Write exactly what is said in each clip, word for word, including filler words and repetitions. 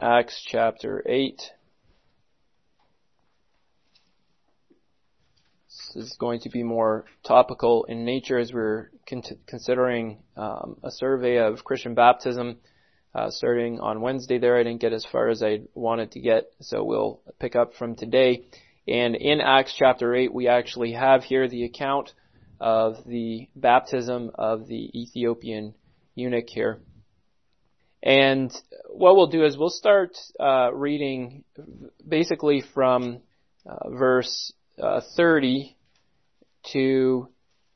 Acts chapter eight. This is going to be more topical in nature as we're con- considering um, a survey of Christian baptism uh, starting on Wednesday there. I didn't get as far as I wanted to get, so we'll pick up from today. And in Acts chapter eight, we actually have here the account of the baptism of the Ethiopian eunuch here. And what we'll do is we'll start uh, reading basically from uh, verse uh, thirty to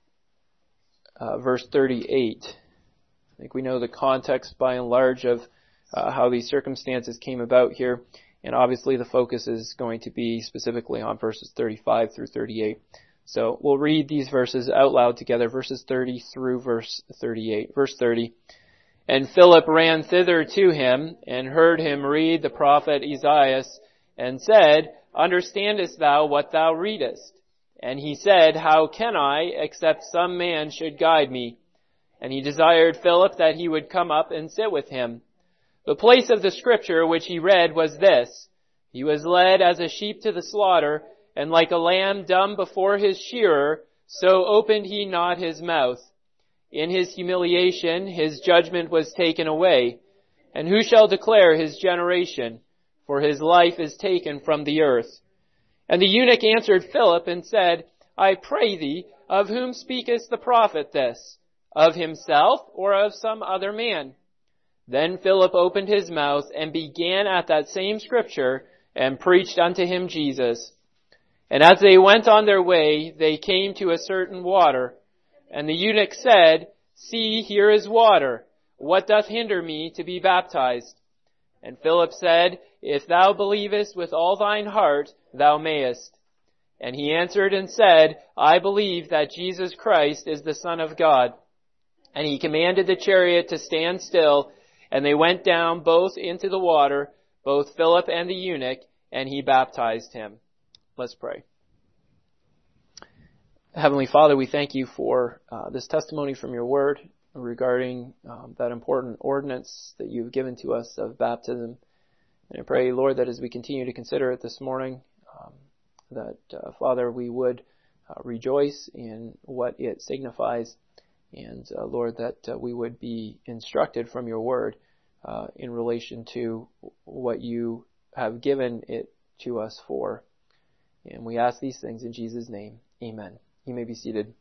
uh, verse thirty-eight. I think we know the context by and large of uh, how these circumstances came about here. And obviously the focus is going to be specifically on verses thirty-five through thirty-eight. So we'll read these verses out loud together, verses thirty through verse thirty-eight. Verse thirty. And Philip ran thither to him, and heard him read the prophet Isaiah, and said, Understandest thou what thou readest? And he said, How can I, except some man should guide me? And he desired Philip that he would come up and sit with him. The place of the scripture which he read was this: He was led as a sheep to the slaughter, and like a lamb dumb before his shearer, so opened he not his mouth. In his humiliation, his judgment was taken away. And who shall declare his generation? For his life is taken from the earth. And the eunuch answered Philip and said, I pray thee, of whom speaketh the prophet this? Of himself or of some other man? Then Philip opened his mouth and began at that same scripture and preached unto him Jesus. And as they went on their way, they came to a certain water. And the eunuch said, See, here is water. What doth hinder me to be baptized? And Philip said, If thou believest with all thine heart, thou mayest. And he answered and said, I believe that Jesus Christ is the Son of God. And he commanded the chariot to stand still, and they went down both into the water, both Philip and the eunuch, and he baptized him. Let's pray. Heavenly Father, we thank you for uh, this testimony from your word regarding um, that important ordinance that you've given to us of baptism. And I pray, Lord, that as we continue to consider it this morning, um, that, uh, Father, we would uh, rejoice in what it signifies. And, uh, Lord, that uh, we would be instructed from your word uh, in relation to what you have given it to us for. And we ask these things in Jesus' name. Amen. You may be seated.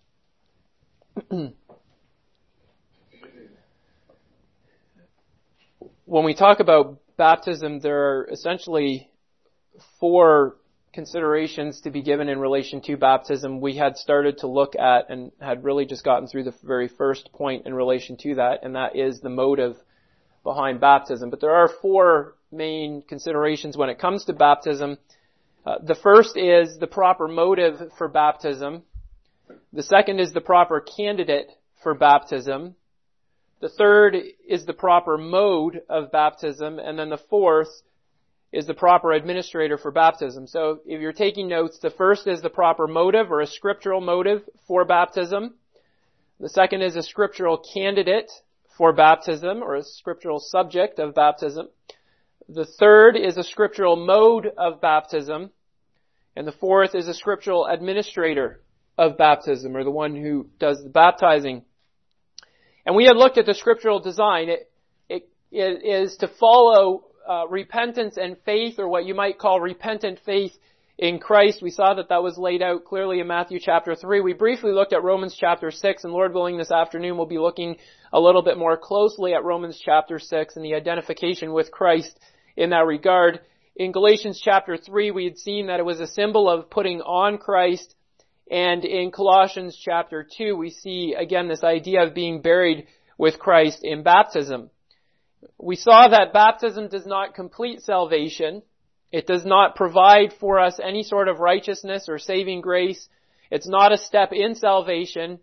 When we talk about baptism, there are essentially four considerations to be given in relation to baptism. We had started to look at and had really just gotten through the very first point in relation to that, and that is the motive behind baptism. But there are four main considerations when it comes to baptism. Uh, the first is the proper motive for baptism. The second is the proper candidate for baptism. The third is the proper mode of baptism. And then the fourth is the proper administrator for baptism. So if you're taking notes, the first is the proper motive or a scriptural motive for baptism. The second is a scriptural candidate for baptism or a scriptural subject of baptism. The third is a scriptural mode of baptism. And the fourth is a scriptural administrator of baptism, or the one who does the baptizing. And we had looked at the scriptural design. It, it, it is to follow uh, repentance and faith, or what you might call repentant faith in Christ. We saw that that was laid out clearly in Matthew chapter three. We briefly looked at Romans chapter six, and Lord willing this afternoon we'll be looking a little bit more closely at Romans chapter six and the identification with Christ in that regard. In Galatians chapter three, we had seen that it was a symbol of putting on Christ. And in Colossians chapter two, we see again this idea of being buried with Christ in baptism. We saw that baptism does not complete salvation. It does not provide for us any sort of righteousness or saving grace. It's not a step in salvation.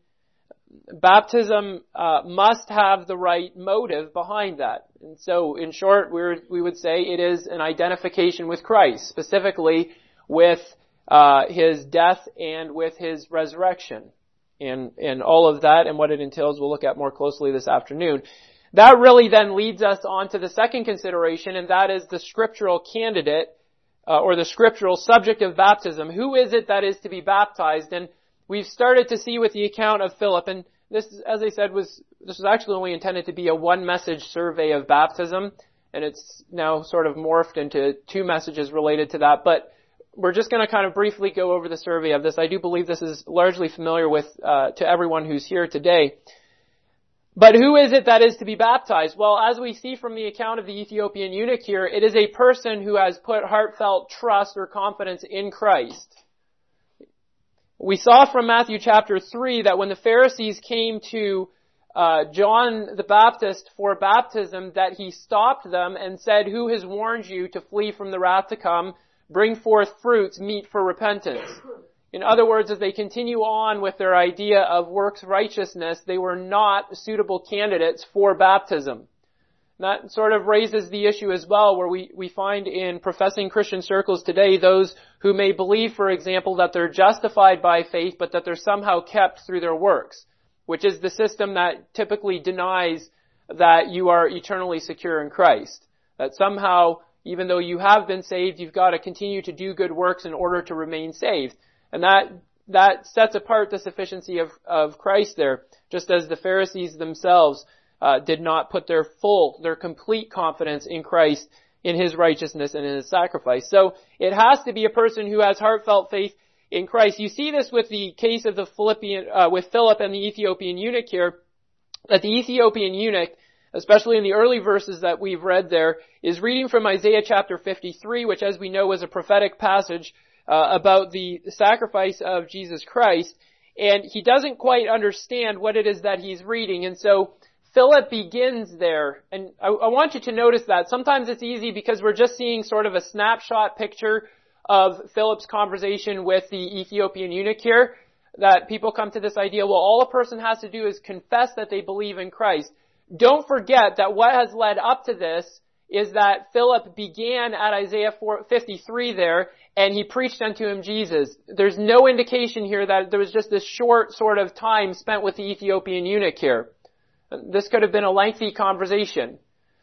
Baptism uh, must have the right motive behind that. And so, in short, we're, we would say it is an identification with Christ, specifically with uh, His death and with His resurrection. And, and all of that and what it entails we'll look at more closely this afternoon. That really then leads us on to the second consideration, and that is the scriptural candidate, uh, or the scriptural subject of baptism. Who is it that is to be baptized? And we've started to see with the account of Philip, and this, as I said, was this was actually only intended to be a one-message survey of baptism, and it's now sort of morphed into two messages related to that. But we're just going to kind of briefly go over the survey of this. I do believe this is largely familiar with uh, to everyone who's here today. But who is it that is to be baptized? Well, as we see from the account of the Ethiopian eunuch here, it is a person who has put heartfelt trust or confidence in Christ. We saw from Matthew chapter three that when the Pharisees came to uh, John the Baptist for baptism, that he stopped them and said, "Who has warned you to flee from the wrath to come? Bring forth fruits meet for repentance." In other words, as they continue on with their idea of works righteousness, they were not suitable candidates for baptism. That sort of raises the issue as well, where we, we find in professing Christian circles today those who may believe, for example, that they're justified by faith, but that they're somehow kept through their works, which is the system that typically denies that you are eternally secure in Christ. That somehow, even though you have been saved, you've got to continue to do good works in order to remain saved. And that that sets apart the sufficiency of, of Christ there, just as the Pharisees themselves Uh, did not put their full, their complete confidence in Christ, in His righteousness and in His sacrifice. So it has to be a person who has heartfelt faith in Christ. You see this with the case of the Philippian, uh, with Philip and the Ethiopian eunuch here, that the Ethiopian eunuch, especially in the early verses that we've read there, is reading from Isaiah chapter fifty-three, which as we know is a prophetic passage uh, about the sacrifice of Jesus Christ, and he doesn't quite understand what it is that he's reading, and so Philip begins there, and I, I want you to notice that. Sometimes it's easy because we're just seeing sort of a snapshot picture of Philip's conversation with the Ethiopian eunuch here, that people come to this idea, well, all a person has to do is confess that they believe in Christ. Don't forget that what has led up to this is that Philip began at Isaiah fifty-three there, and he preached unto him Jesus. There's no indication here that there was just this short sort of time spent with the Ethiopian eunuch here. This could have been a lengthy conversation.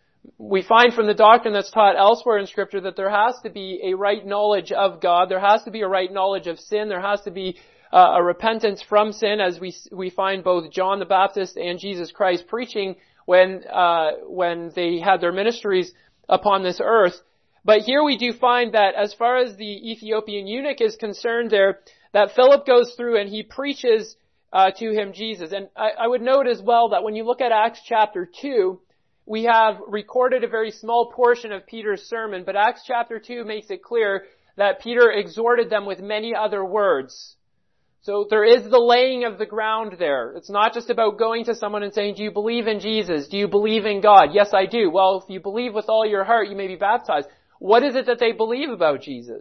We find from the doctrine that's taught elsewhere in Scripture that there has to be a right knowledge of God. There has to be a right knowledge of sin. There has to be uh, a repentance from sin, as we we find both John the Baptist and Jesus Christ preaching when uh, when they had their ministries upon this earth. But here we do find that as far as the Ethiopian eunuch is concerned there, that Philip goes through and he preaches Uh, to him Jesus. And I, I would note as well that when you look at Acts chapter two, we have recorded a very small portion of Peter's sermon, but Acts chapter two makes it clear that Peter exhorted them with many other words. So there is the laying of the ground there. It's not just about going to someone and saying, do you believe in Jesus? Do you believe in God? Yes, I do. Well, if you believe with all your heart, you may be baptized. What is it that they believe about Jesus?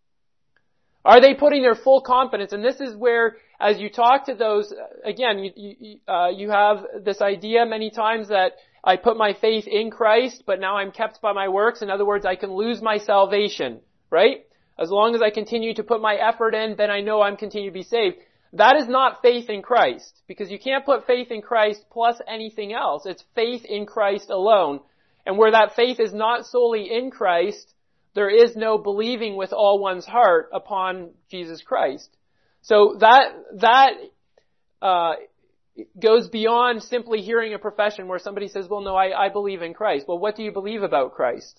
Are they putting their full confidence? And this is where, as you talk to those, again, you, you, uh, you have this idea many times that I put my faith in Christ, but now I'm kept by my works. In other words, I can lose my salvation, right? As long as I continue to put my effort in, then I know I'm continuing to be saved. That is not faith in Christ, because you can't put faith in Christ plus anything else. It's faith in Christ alone. And where that faith is not solely in Christ, there is no believing with all one's heart upon Jesus Christ. So that that uh goes beyond simply hearing a profession where somebody says, well, no, I, I believe in Christ. Well, what do you believe about Christ?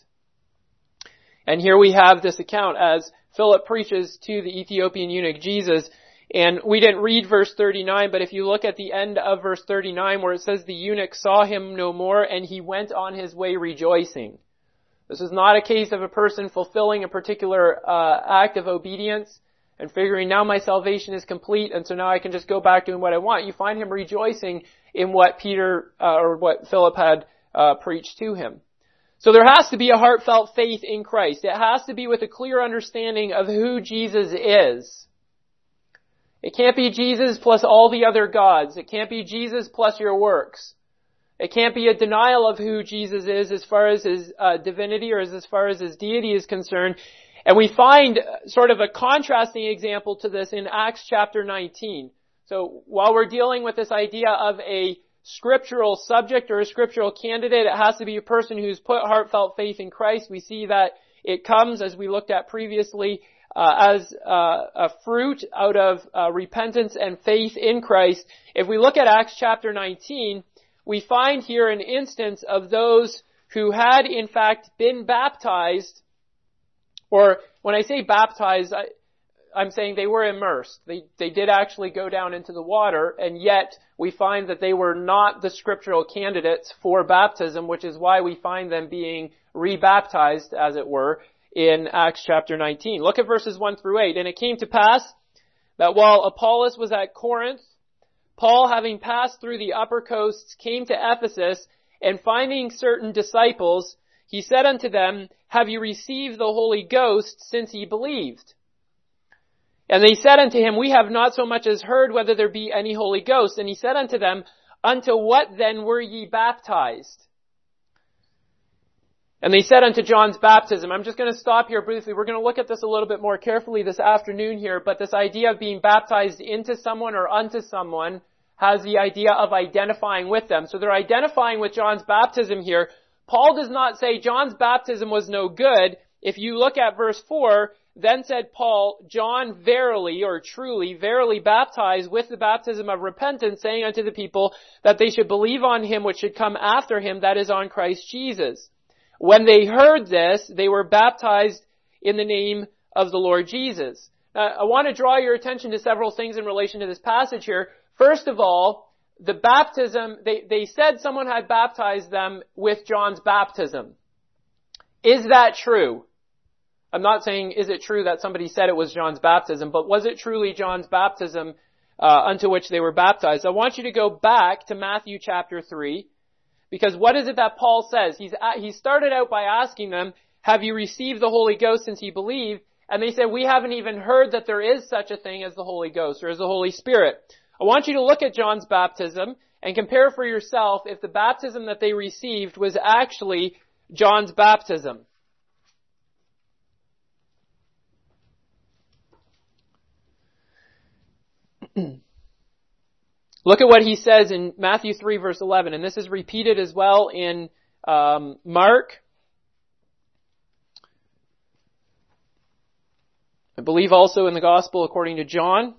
And here we have this account as Philip preaches to the Ethiopian eunuch Jesus. And we didn't read verse thirty-nine, but if you look at the end of verse thirty-nine where it says the eunuch saw him no more and he went on his way rejoicing. This is not a case of a person fulfilling a particular uh, act of obedience and figuring now my salvation is complete and so now I can just go back doing what I want. You find him rejoicing in what Peter uh, or what Philip had uh, preached to him. So there has to be a heartfelt faith in Christ. It has to be with a clear understanding of who Jesus is. It can't be Jesus plus all the other gods. It can't be Jesus plus your works. It can't be a denial of who Jesus is as far as his uh, divinity or as, as far as his deity is concerned. And we find sort of a contrasting example to this in Acts chapter nineteen. So while we're dealing with this idea of a scriptural subject or a scriptural candidate. It has to be a person who's put heartfelt faith in Christ. We see that it comes, as we looked at previously, uh, as uh, a fruit out of uh, repentance and faith in Christ. If we look at Acts chapter nineteen, we find here an instance of those who had in fact been baptized, or when I say baptized, I, I'm saying they were immersed. They, they did actually go down into the water, and yet we find that they were not the scriptural candidates for baptism, which is why we find them being rebaptized, as it were, in Acts chapter nineteen. Look at verses one through eight. And it came to pass that while Apollos was at Corinth, Paul, having passed through the upper coasts, came to Ephesus, and finding certain disciples, he said unto them, Have you received the Holy Ghost since ye believed? And they said unto him, We have not so much as heard whether there be any Holy Ghost. And he said unto them, Unto what then were ye baptized? And they said unto John's baptism. I'm just going to stop here briefly. We're going to look at this a little bit more carefully this afternoon here. But this idea of being baptized into someone or unto someone has the idea of identifying with them. So they're identifying with John's baptism here. Paul does not say John's baptism was no good. If you look at verse four, then said Paul, John verily or truly, verily baptized with the baptism of repentance, saying unto the people that they should believe on him which should come after him, that is on Christ Jesus. When they heard this, they were baptized in the name of the Lord Jesus. Now, I want to draw your attention to several things in relation to this passage here. First of all, the baptism, they, they said someone had baptized them with John's baptism. Is that true? I'm not saying is it true that somebody said it was John's baptism, but was it truly John's baptism uh, unto which they were baptized? I want you to go back to Matthew chapter three, because what is it that Paul says? He's he started out by asking them, have you received the Holy Ghost since you believe? And they said, we haven't even heard that there is such a thing as the Holy Ghost or as the Holy Spirit. I want you to look at John's baptism and compare for yourself if the baptism that they received was actually John's baptism. Look at what he says in Matthew three verse eleven, and this is repeated as well in um, Mark. I believe also in the Gospel according to John.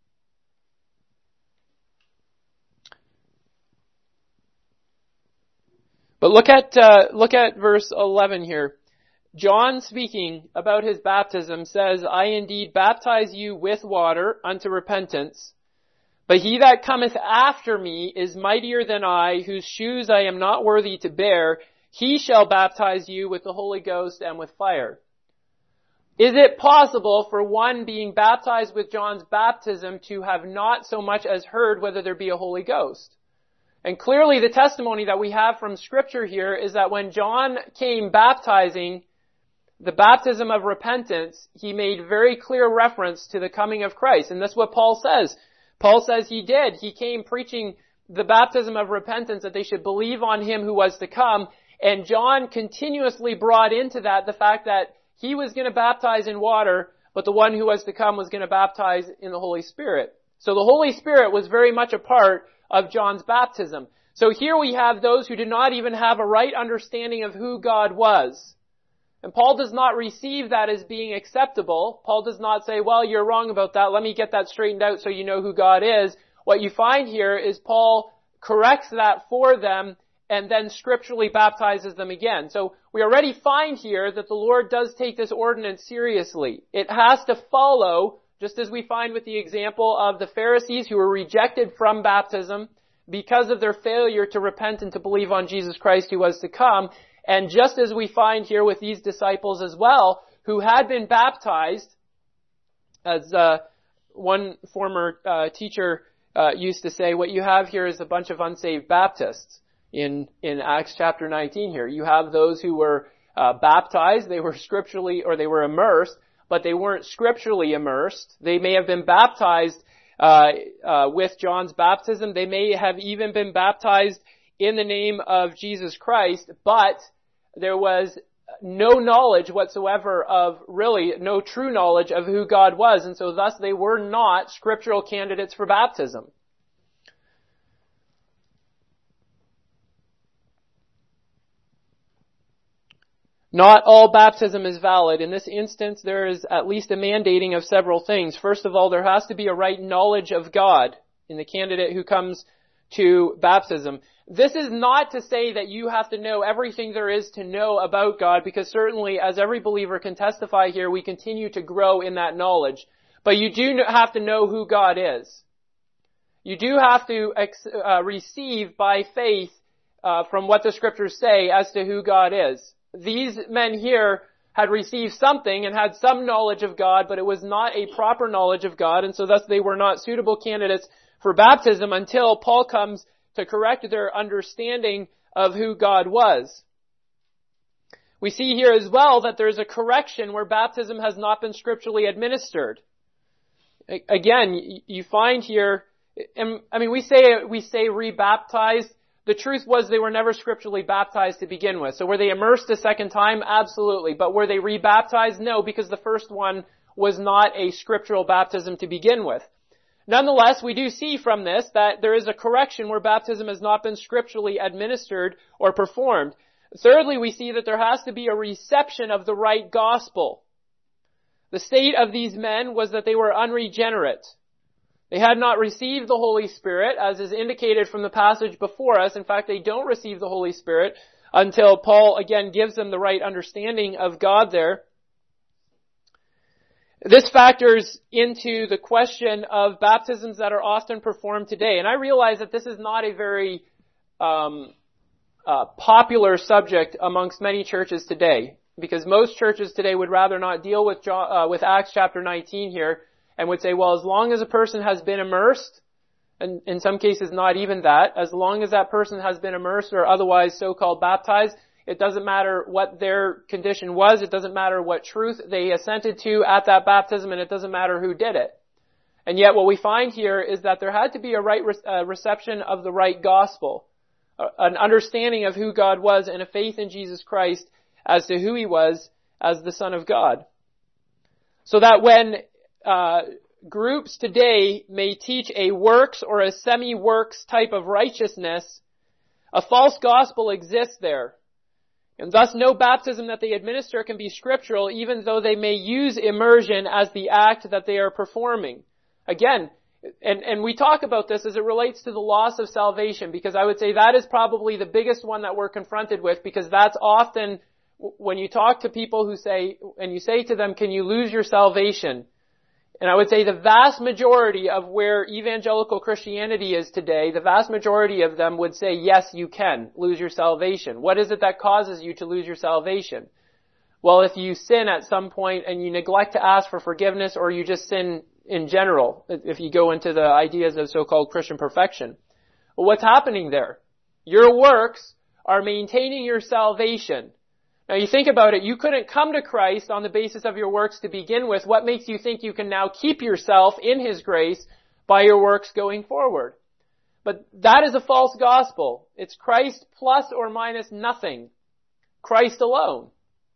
But look at uh, look at verse eleven here. John, speaking about his baptism, says, I indeed baptize you with water unto repentance, but he that cometh after me is mightier than I, whose shoes I am not worthy to bear. He shall baptize you with the Holy Ghost and with fire. Is it possible for one being baptized with John's baptism to have not so much as heard whether there be a Holy Ghost? And clearly the testimony that we have from Scripture here is that when John came baptizing, the baptism of repentance, he made very clear reference to the coming of Christ. And that's what Paul says. Paul says he did. He came preaching the baptism of repentance, that they should believe on him who was to come. And John continuously brought into that the fact that he was going to baptize in water, but the one who was to come was going to baptize in the Holy Spirit. So the Holy Spirit was very much a part of John's baptism. So here we have those who did not even have a right understanding of who God was. And Paul does not receive that as being acceptable. Paul does not say, well, you're wrong about that. Let me get that straightened out so you know who God is. What you find here is Paul corrects that for them and then scripturally baptizes them again. So we already find here that the Lord does take this ordinance seriously. It has to follow, just as we find with the example of the Pharisees who were rejected from baptism because of their failure to repent and to believe on Jesus Christ who was to come. And just as we find here with these disciples as well, who had been baptized, as uh, one former uh, teacher uh, used to say, what you have here is a bunch of unsaved Baptists in, in Acts chapter nineteen here. You have those who were uh, baptized, they were scripturally, or they were immersed, but they weren't scripturally immersed. They may have been baptized uh, uh, with John's baptism. They may have even been baptized in the name of Jesus Christ, but there was no knowledge whatsoever of, really, no true knowledge of who God was, and so thus they were not scriptural candidates for baptism. Not all baptism is valid. In this instance, there is at least a mandating of several things. First of all, there has to be a right knowledge of God in the candidate who comes to baptism. This is not to say that you have to know everything there is to know about God, because certainly, as every believer can testify here, we continue to grow in that knowledge. But you do have to know who God is. You do have to uh, receive by faith uh, from what the Scriptures say as to who God is. These men here had received something and had some knowledge of God, but it was not a proper knowledge of God, and so thus they were not suitable candidates for baptism until Paul comes to correct their understanding of who God was. We see here as well that there's a correction where baptism has not been scripturally administered. Again, you find here, I mean, we say, we say rebaptized. The truth was they were never scripturally baptized to begin with. So were they immersed a second time? Absolutely. But were they rebaptized? No, because the first one was not a scriptural baptism to begin with. Nonetheless, we do see from this that there is a correction where baptism has not been scripturally administered or performed. Thirdly, we see that there has to be a reception of the right gospel. The state of these men was that they were unregenerate. They had not received the Holy Spirit, as is indicated from the passage before us. In fact, they don't receive the Holy Spirit until Paul again gives them the right understanding of God there. This factors into the question of baptisms that are often performed today. And I realize that this is not a very um, uh, popular subject amongst many churches today, because most churches today would rather not deal with, uh, with Acts chapter nineteen here, and would say, well, as long as a person has been immersed, and in some cases not even that, as long as that person has been immersed or otherwise so-called baptized, it doesn't matter what their condition was, it doesn't matter what truth they assented to at that baptism, and it doesn't matter who did it. And yet what we find here is that there had to be a right re- uh, reception of the right gospel, uh, an understanding of who God was, and a faith in Jesus Christ as to who He was as the Son of God. So that when Uh, groups today may teach a works or a semi-works type of righteousness, a false gospel exists there. And thus no baptism that they administer can be scriptural, even though they may use immersion as the act that they are performing. Again, and, and we talk about this as it relates to the loss of salvation, because I would say that is probably the biggest one that we're confronted with, because that's often when you talk to people who say, and you say to them, can you lose your salvation? And I would say the vast majority of where evangelical Christianity is today, the vast majority of them would say, yes, you can lose your salvation. What is it that causes you to lose your salvation? Well, if you sin at some point and you neglect to ask for forgiveness, or you just sin in general, if you go into the ideas of so-called Christian perfection. Well, what's happening there? Your works are maintaining your salvation. Now you think about it, you couldn't come to Christ on the basis of your works to begin with. What makes you think you can now keep yourself in His grace by your works going forward? But that is a false gospel. It's Christ plus or minus nothing. Christ alone.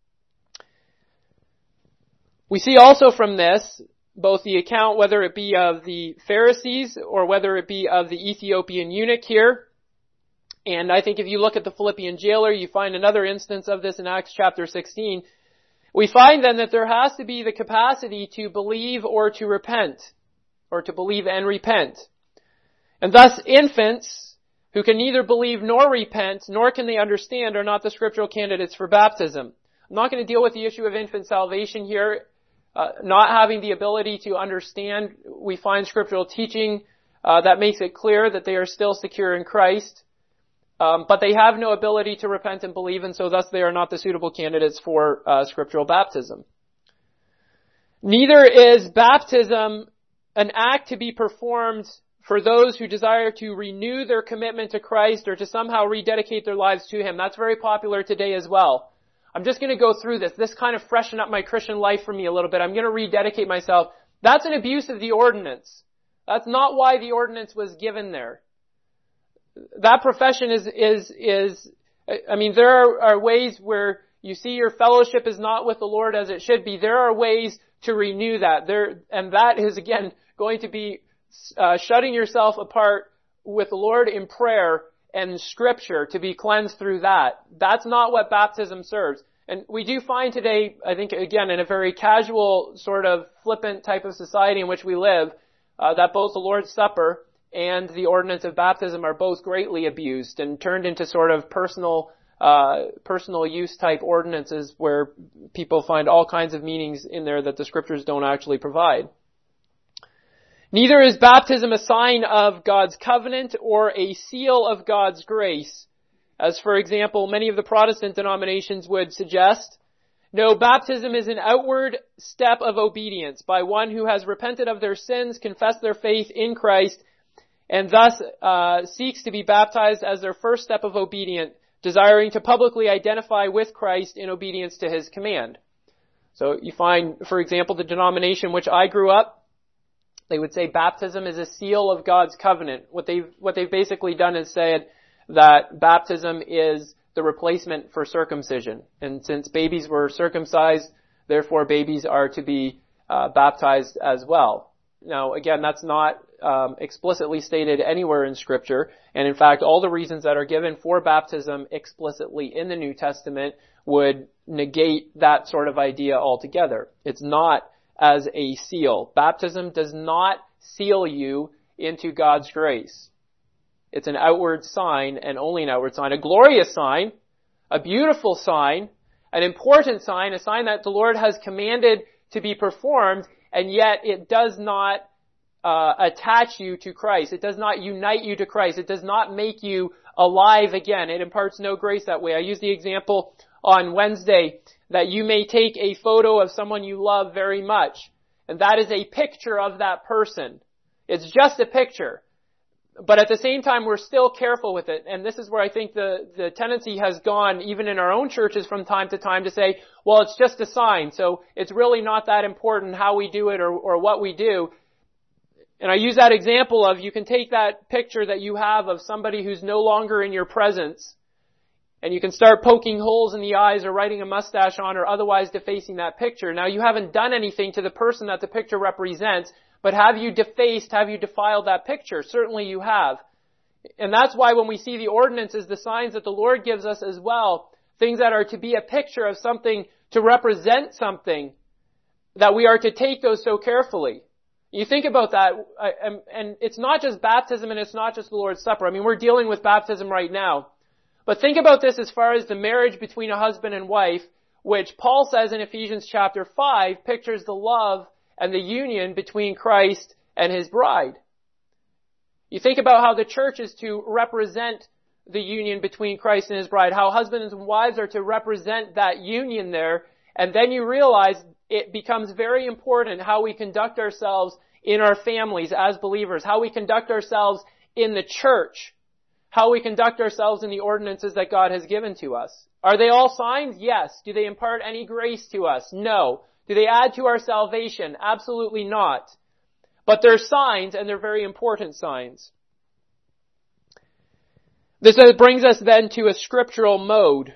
We see also from this, both the account, whether it be of the Pharisees or whether it be of the Ethiopian eunuch here. And I think if you look at the Philippian jailer, you find another instance of this in Acts chapter sixteen. We find then that there has to be the capacity to believe or to repent, or to believe and repent. And thus infants who can neither believe nor repent, nor can they understand, are not the scriptural candidates for baptism. I'm not going to deal with the issue of infant salvation here. Uh, not having the ability to understand, we find scriptural teaching uh, that makes it clear that they are still secure in Christ. Um, but they have no ability to repent and believe, and so thus they are not the suitable candidates for uh, scriptural baptism. Neither is baptism an act to be performed for those who desire to renew their commitment to Christ or to somehow rededicate their lives to Him. That's very popular today as well. I'm just going to go through this. This kind of freshen up my Christian life for me a little bit. I'm going to rededicate myself. That's an abuse of the ordinance. That's not why the ordinance was given there. That profession is, is, is, I mean, there are, are ways where you see your fellowship is not with the Lord as it should be. There are ways to renew that. There, and that is again going to be, uh, shutting yourself apart with the Lord in prayer and Scripture to be cleansed through that. That's not what baptism serves. And we do find today, I think, again, in a very casual, sort of flippant type of society in which we live, uh, that both the Lord's Supper and the ordinance of baptism are both greatly abused and turned into sort of personal, uh, personal use type ordinances where people find all kinds of meanings in there that the scriptures don't actually provide. Neither is baptism a sign of God's covenant or a seal of God's grace, as, for example, many of the Protestant denominations would suggest. No, baptism is an outward step of obedience by one who has repented of their sins, confessed their faith in Christ, and thus uh, seeks to be baptized as their first step of obedience, desiring to publicly identify with Christ in obedience to his command. So you find, for example, the denomination which I grew up, they would say baptism is a seal of God's covenant. What they've, what they've basically done is said that baptism is the replacement for circumcision. And since babies were circumcised, therefore babies are to be uh, baptized as well. Now, again, that's not um, explicitly stated anywhere in Scripture. And in fact, all the reasons that are given for baptism explicitly in the New Testament would negate that sort of idea altogether. It's not as a seal. Baptism does not seal you into God's grace. It's an outward sign, and only an outward sign. A glorious sign, a beautiful sign, an important sign, a sign that the Lord has commanded to be performed, and yet it does not uh, attach you to Christ. It does not unite you to Christ. It does not make you alive again. It imparts no grace that way. I used the example on Wednesday that you may take a photo of someone you love very much, and that is a picture of that person. It's just a picture. But at the same time, we're still careful with it. And this is where I think the, the tendency has gone, even in our own churches from time to time, to say, well, it's just a sign, so it's really not that important how we do it or, or what we do. And I use that example of, you can take that picture that you have of somebody who's no longer in your presence, and you can start poking holes in the eyes or writing a mustache on or otherwise defacing that picture. Now, you haven't done anything to the person that the picture represents, but have you defaced, have you defiled that picture? Certainly you have. And that's why when we see the ordinances, the signs that the Lord gives us as well, things that are to be a picture of something, to represent something, that we are to take those so carefully. You think about that, and it's not just baptism and it's not just the Lord's Supper. I mean, we're dealing with baptism right now. But think about this as far as the marriage between a husband and wife, which Paul says in Ephesians chapter five pictures the love and the union between Christ and his bride. You think about how the church is to represent the union between Christ and his bride, how husbands and wives are to represent that union there, and then you realize it becomes very important how we conduct ourselves in our families as believers, how we conduct ourselves in the church, how we conduct ourselves in the ordinances that God has given to us. Are they all signs? Yes. Do they impart any grace to us? No. Do they add to our salvation? Absolutely not. But they're signs, and they're very important signs. This brings us then to a scriptural mode.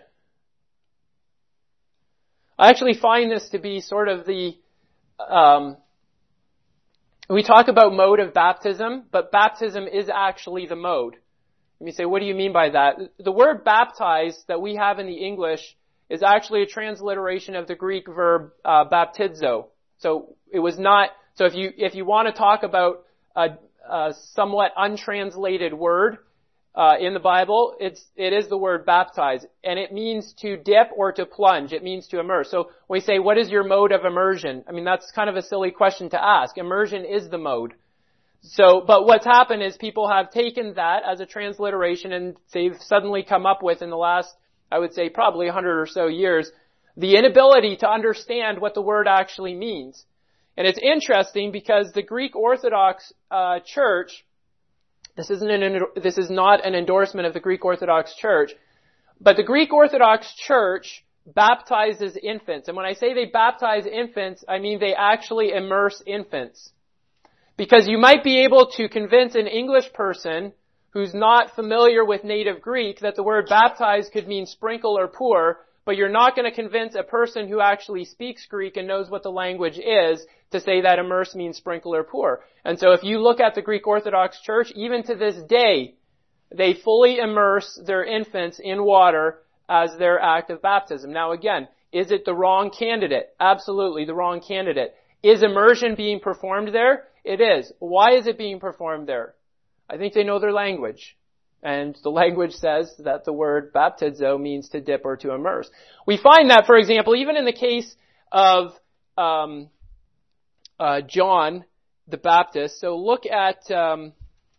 I actually find this to be sort of the, um, we talk about mode of baptism, but baptism is actually the mode. And you say, what do you mean by that? The word baptize that we have in the English is actually a transliteration of the Greek verb uh, baptizo. So it was not. So if you if you want to talk about a, a somewhat untranslated word uh, in the Bible, it's it is the word baptize, and it means to dip or to plunge. It means to immerse. So when we say, what is your mode of immersion? I mean, that's kind of a silly question to ask. Immersion is the mode. So, but what's happened is people have taken that as a transliteration, and they've suddenly come up with, in the last, I would say probably a hundred or so years, the inability to understand what the word actually means. And it's interesting because the Greek Orthodox uh, Church, this isn't an, this is not an endorsement of the Greek Orthodox Church, but the Greek Orthodox Church baptizes infants. And when I say they baptize infants, I mean they actually immerse infants. Because you might be able to convince an English person who's not familiar with native Greek that the word baptize could mean sprinkle or pour, but you're not going to convince a person who actually speaks Greek and knows what the language is to say that immerse means sprinkle or pour. And so if you look at the Greek Orthodox Church, even to this day, they fully immerse their infants in water as their act of baptism. Now again, Is it the wrong candidate? Absolutely the wrong candidate. Is immersion being performed there? It is. Why is it being performed there? I think they know their language. And the language says that the word baptizo means to dip or to immerse. We find that, for example, even in the case of um, uh, John the Baptist. So look at um,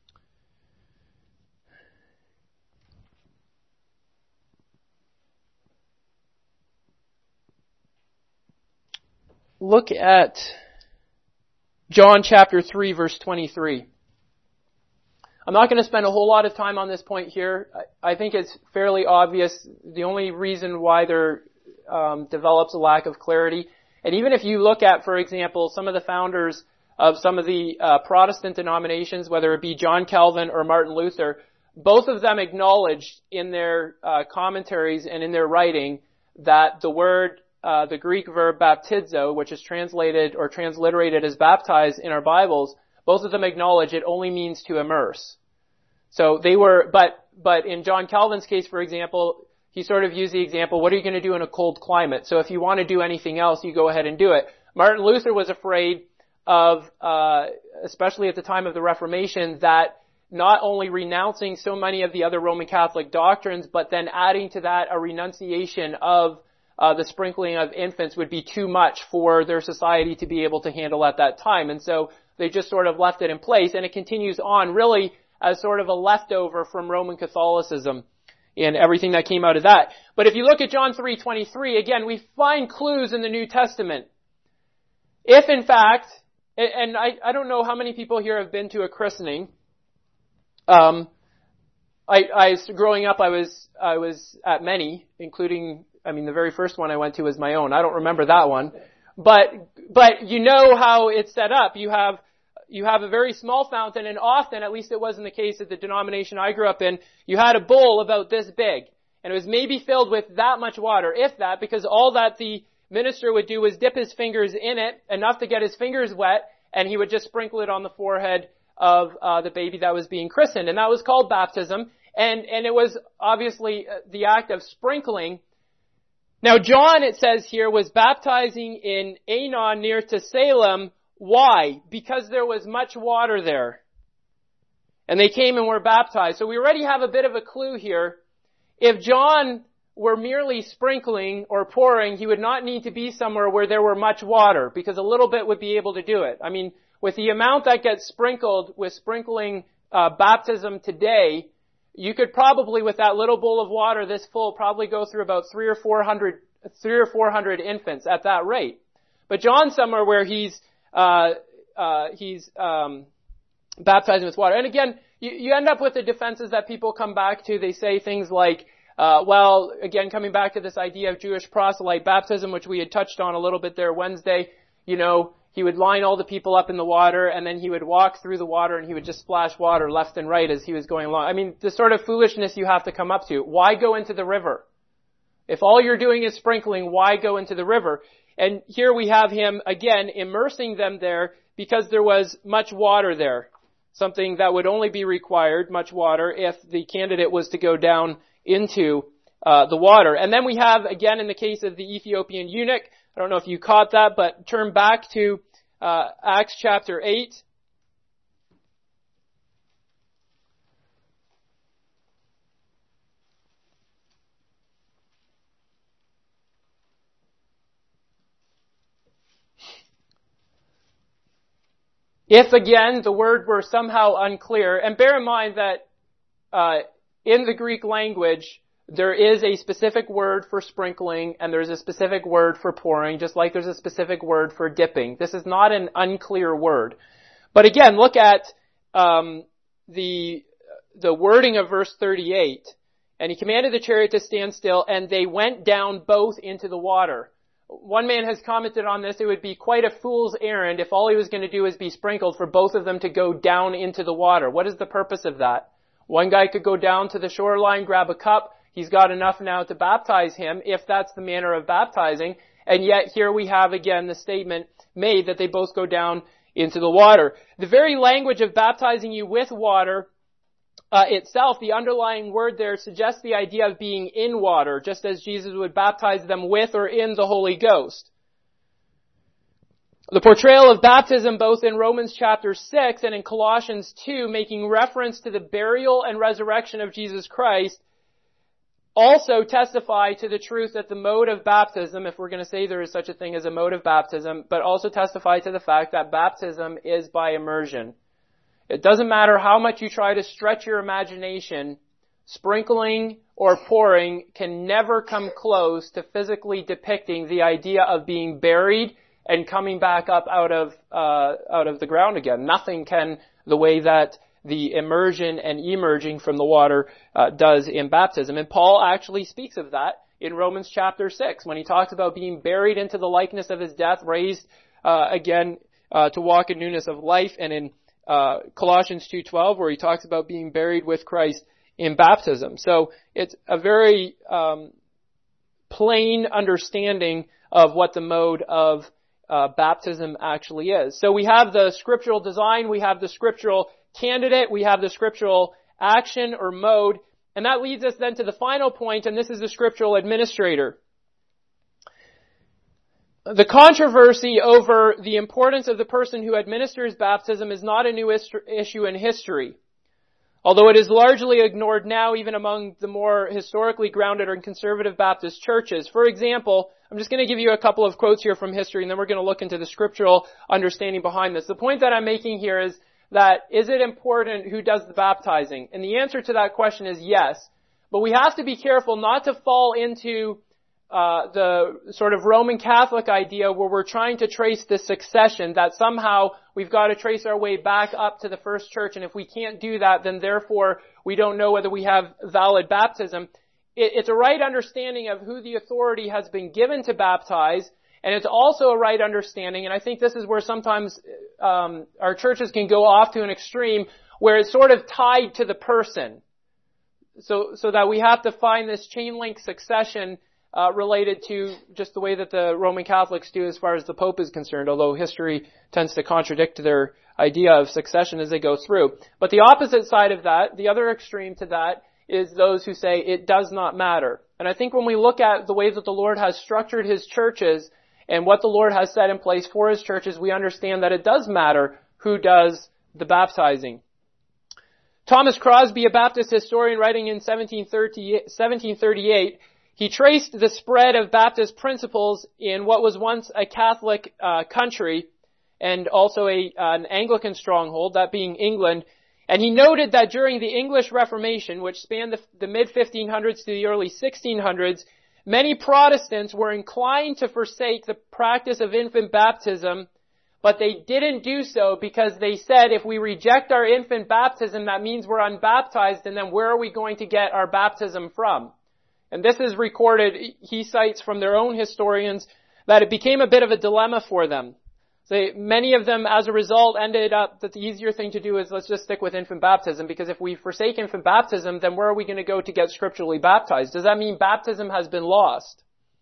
look at John chapter three, verse twenty-three. I'm not going to spend a whole lot of time on this point here. I think it's fairly obvious. The only reason why there um, develops a lack of clarity, and even if you look at, for example, some of the founders of some of the uh, Protestant denominations, whether it be John Calvin or Martin Luther, both of them acknowledged in their uh, commentaries and in their writing that the word, uh, the Greek verb baptizo, which is translated or transliterated as baptize in our Bibles, both of them acknowledge it only means to immerse. So they were, but, but in John Calvin's case, for example, he sort of used the example, what are you going to do in a cold climate? So if you want to do anything else, you go ahead and do it. Martin Luther was afraid of, uh, especially at the time of the Reformation, that not only renouncing so many of the other Roman Catholic doctrines, but then adding to that a renunciation of uh, the sprinkling of infants would be too much for their society to be able to handle at that time. And so they just sort of left it in place, and it continues on really as sort of a leftover from Roman Catholicism and everything that came out of that. But if you look at John three twenty-three, again, we find clues in the New Testament. If in fact, and I, I don't know how many people here have been to a christening. Um, I, I, growing up, I was, I was at many, including, I mean, the very first one I went to was my own. I don't remember that one. But, but you know how it's set up. You have, you have a very small fountain, and often, at least it was in the case of the denomination I grew up in, you had a bowl about this big. And it was maybe filled with that much water, if that, because all that the minister would do was dip his fingers in it, enough to get his fingers wet, and he would just sprinkle it on the forehead of uh, the baby that was being christened. And that was called baptism. And, and it was obviously the act of sprinkling. Now, John, it says here, was baptizing in Aenon near to Salem. Why? Because there was much water there. And they came and were baptized. So we already have a bit of a clue here. If John were merely sprinkling or pouring, he would not need to be somewhere where there were much water, because a little bit would be able to do it. I mean, with the amount that gets sprinkled with sprinkling uh, baptism today, you could probably, with that little bowl of water this full, probably go through about three or four hundred, three or four hundred infants at that rate. But John's somewhere where he's uh, uh, he's um, baptizing with water. And again, you, you end up with the defenses that people come back to. They say things like, uh, well, again, coming back to this idea of Jewish proselyte baptism, which we had touched on a little bit there Wednesday, you know, he would line all the people up in the water, and then he would walk through the water, and he would just splash water left and right as he was going along. I mean, the sort of foolishness you have to come up to. Why go into the river? If all you're doing is sprinkling, why go into the river? And here we have him, again, immersing them there because there was much water there. Something that would only be required, much water, if the candidate was to go down into uh, the water. And then we have, again, in the case of the Ethiopian eunuch, I don't know if you caught that, but turn back to uh, Acts chapter eight. If, again, the word were somehow unclear, and bear in mind that uh, in the Greek language, there is a specific word for sprinkling, and there's a specific word for pouring, just like there's a specific word for dipping. This is not an unclear word. But again, look at um, the the wording of verse thirty-eight. And he commanded the chariot to stand still, and they went down both into the water. One man has commented on this, it would be quite a fool's errand if all he was going to do is be sprinkled for both of them to go down into the water. What is the purpose of that? One guy could go down to the shoreline, grab a cup. He's got enough now to baptize him, if that's the manner of baptizing. And yet here we have again the statement made that they both go down into the water. The very language of baptizing you with water uh, itself, the underlying word there suggests the idea of being in water, just as Jesus would baptize them with or in the Holy Ghost. The portrayal of baptism both in Romans chapter six and in Colossians two, making reference to the burial and resurrection of Jesus Christ, also testify to the truth that the mode of baptism, if we're going to say there is such a thing as a mode of baptism, but also testify to the fact that baptism is by immersion. It doesn't matter how much you try to stretch your imagination, sprinkling or pouring can never come close to physically depicting the idea of being buried and coming back up out of uh, out of the ground again. Nothing can the way that the immersion and emerging from the water uh, does in baptism. And Paul actually speaks of that in Romans chapter six when he talks about being buried into the likeness of his death, raised uh, again uh, to walk in newness of life, and in uh, Colossians two twelve where he talks about being buried with Christ in baptism. So it's a very um, plain understanding of what the mode of uh, baptism actually is. So we have the scriptural design, we have the scriptural candidate, we have the scriptural action or mode, and that leads us then to the final point, and this is the scriptural administrator. The controversy over the importance of the person who administers baptism is not a new issue in history, although it is largely ignored now even among the more historically grounded and conservative Baptist churches. For example, I'm just going to give you a couple of quotes here from history, and then we're going to look into the scriptural understanding behind this. The point that I'm making here is that is it important who does the baptizing? And the answer to that question is yes. But we have to be careful not to fall into uh the sort of Roman Catholic idea where we're trying to trace the succession, that somehow we've got to trace our way back up to the first church, and if we can't do that, then therefore we don't know whether we have valid baptism. It, it's a right understanding of who the authority has been given to baptize, and it's also a right understanding, and I think this is where sometimes um our churches can go off to an extreme where it's sort of tied to the person. So so that we have to find this chain link succession uh related to just the way that the Roman Catholics do as far as the Pope is concerned, although history tends to contradict their idea of succession as they go through. But the opposite side of that, the other extreme to that, is those who say it does not matter. And I think when we look at the ways that the Lord has structured His churches and what the Lord has set in place for His churches, we understand that it does matter who does the baptizing. Thomas Crosby, a Baptist historian writing in seventeen thirty-eight, he traced the spread of Baptist principles in what was once a Catholic uh, country and also a, uh, an Anglican stronghold, that being England. And he noted that during the English Reformation, which spanned the, the mid fifteen hundreds to the early sixteen hundreds, many Protestants were inclined to forsake the practice of infant baptism, but they didn't do so because they said if we reject our infant baptism, that means we're unbaptized, and then where are we going to get our baptism from? And this is recorded, he cites from their own historians, that it became a bit of a dilemma for them. So many of them, as a result, ended up that the easier thing to do is let's just stick with infant baptism, because if we forsake infant baptism, then where are we going to go to get scripturally baptized? Does that mean baptism has been lost?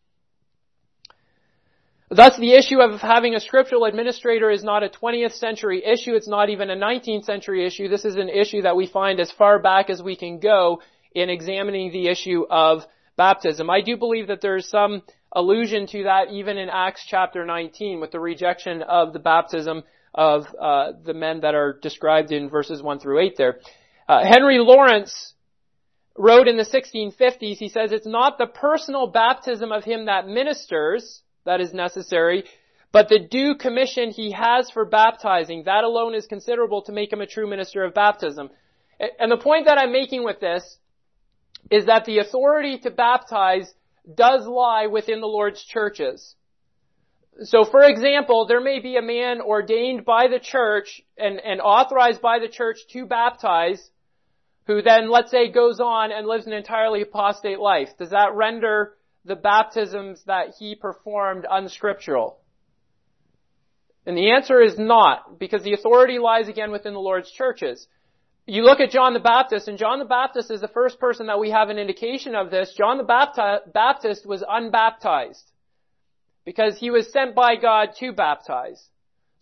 Thus, the issue of having a scriptural administrator is not a twentieth century issue. It's not even a nineteenth century issue. This is an issue that we find as far back as we can go in examining the issue of baptism. I do believe that there is some allusion to that even in Acts chapter nineteen with the rejection of the baptism of uh, the men that are described in verses one through eight there. Uh, Henry Lawrence wrote in the sixteen fifties, he says, it's not the personal baptism of him that ministers that is necessary, but the due commission he has for baptizing, that alone is considerable to make him a true minister of baptism. And the point that I'm making with this is that the authority to baptize does lie within the Lord's churches. So, for example, there may be a man ordained by the church and, and authorized by the church to baptize, who then, let's say, goes on and lives an entirely apostate life. Does that render the baptisms that he performed unscriptural? And the answer is not, because the authority lies again within the Lord's churches. You look at John the Baptist, and John the Baptist is the first person that we have an indication of this. John the Bapti- Baptist was unbaptized because he was sent by God to baptize.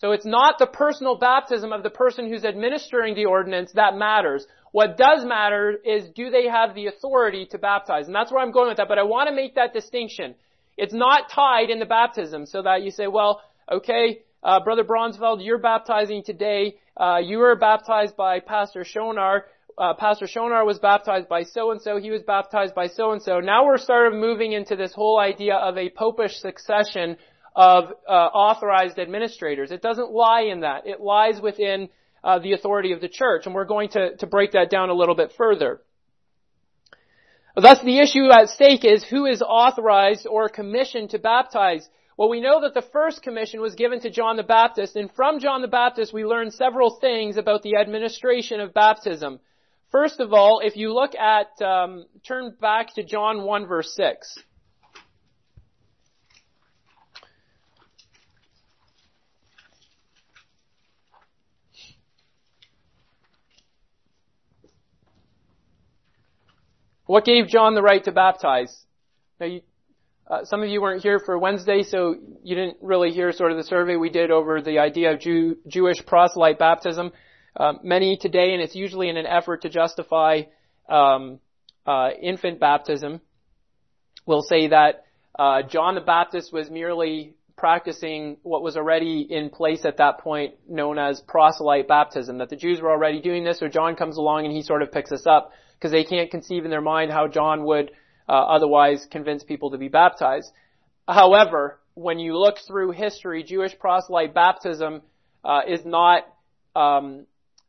So it's not the personal baptism of the person who's administering the ordinance that matters. What does matter is, do they have the authority to baptize? And that's where I'm going with that, but I want to make that distinction. It's not tied in the baptism so that you say, well, okay, uh, Brother Bronsfeld, you're baptizing today. Uh, you were baptized by Pastor Schonar. Uh, Pastor Schonar was baptized by so-and-so. He was baptized by so-and-so. Now we're sort of moving into this whole idea of a popish succession of uh, authorized administrators. It doesn't lie in that. It lies within uh, the authority of the church, and we're going to, to break that down a little bit further. Thus, the issue at stake is who is authorized or commissioned to baptize. Well, we know that the first commission was given to John the Baptist, and from John the Baptist we learn several things about the administration of baptism. First of all, if you look at, um, turn back to John one verse six. What gave John the right to baptize? Now, you, uh, some of you weren't here for Wednesday, so you didn't really hear sort of the survey we did over the idea of Jew, Jewish proselyte baptism. Uh, many today, and it's usually in an effort to justify um, uh, infant baptism, will say that uh, John the Baptist was merely practicing what was already in place at that point, known as proselyte baptism, that the Jews were already doing this, so John comes along and he sort of picks us up, because they can't conceive in their mind how John would uh, otherwise convince people to be baptized. However, when you look through history, Jewish proselyte baptism uh, is not um,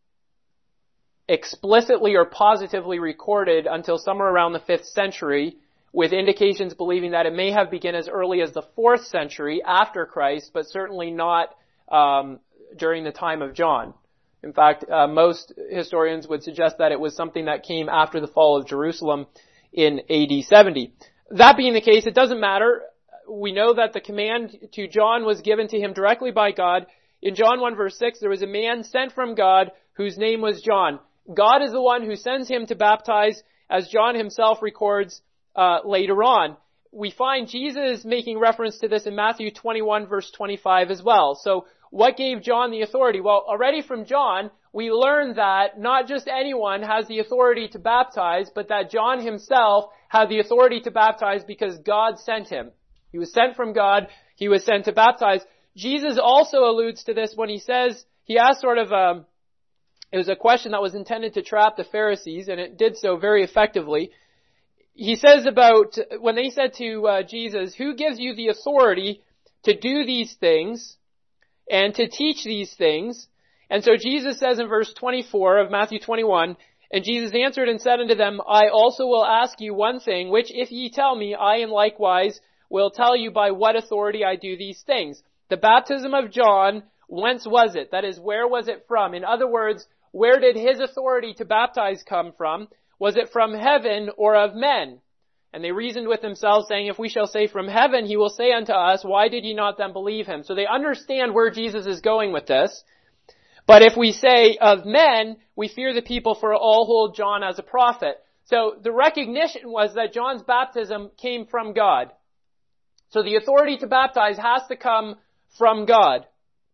explicitly or positively recorded until somewhere around the fifth century, with indications believing that it may have begun as early as the fourth century after Christ, but certainly not um, during the time of John. In fact, uh, most historians would suggest that it was something that came after the fall of Jerusalem in A D seventy. That being the case, it doesn't matter. We know that the command to John was given to him directly by God. In John one verse six, there was a man sent from God whose name was John. God is the one who sends him to baptize, as John himself records uh, later on. We find Jesus making reference to this in Matthew twenty-one verse twenty-five as well. So what gave John the authority? Well, already from John, we learn that not just anyone has the authority to baptize, but that John himself had the authority to baptize because God sent him. He was sent from God. He was sent to baptize. Jesus also alludes to this when he says, he asked sort of a, it was a question that was intended to trap the Pharisees, and it did so very effectively. He says about, when they said to uh, Jesus, who gives you the authority to do these things and to teach these things? And so Jesus says in verse twenty-four of Matthew twenty-one, and Jesus answered and said unto them, I also will ask you one thing, which if ye tell me, I in likewise will tell you by what authority I do these things. The baptism of John, whence was it? That is, where was it from? In other words, where did his authority to baptize come from? Was it from heaven or of men? And they reasoned with themselves, saying, if we shall say from heaven, he will say unto us, why did ye not then believe him? So they understand where Jesus is going with this. But if we say of men, we fear the people, for all hold John as a prophet. So the recognition was that John's baptism came from God. So the authority to baptize has to come from God.